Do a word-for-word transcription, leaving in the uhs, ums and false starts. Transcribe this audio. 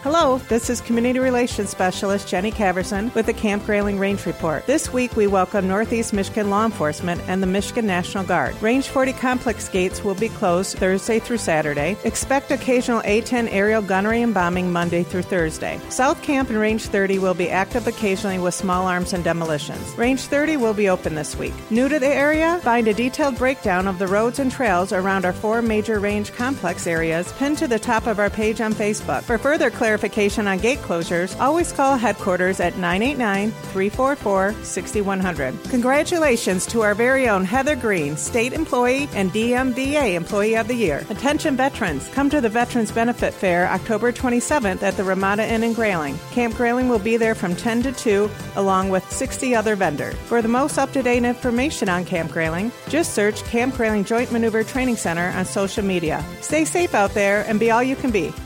Hello, this is Community Relations Specialist Jenny Caverson with the Camp Grayling Range Report. This week we welcome Northeast Michigan Law Enforcement and the Michigan National Guard. Range forty complex gates will be closed Thursday through Saturday. Expect occasional A ten aerial gunnery and bombing Monday through Thursday. South Camp and Range thirty will be active occasionally with small arms and demolitions. Range thirty will be open this week. New to the area? Find a detailed breakdown of the roads and trails around our four major range complex areas pinned to the top of our page on Facebook. For further clarification on gate closures, always call headquarters at nine eight nine, three four four, six one zero zero. Congratulations to our very own Heather Green, State Employee and D M V A Employee of the Year. Attention veterans, come to the Veterans Benefit Fair October twenty-seventh at the Ramada Inn in Grayling. Camp Grayling will be there from ten to two along with sixty other vendors. For the most up-to-date information on Camp Grayling, just search Camp Grayling Joint Maneuver Training Center on social media. Stay safe out there and be all you can be.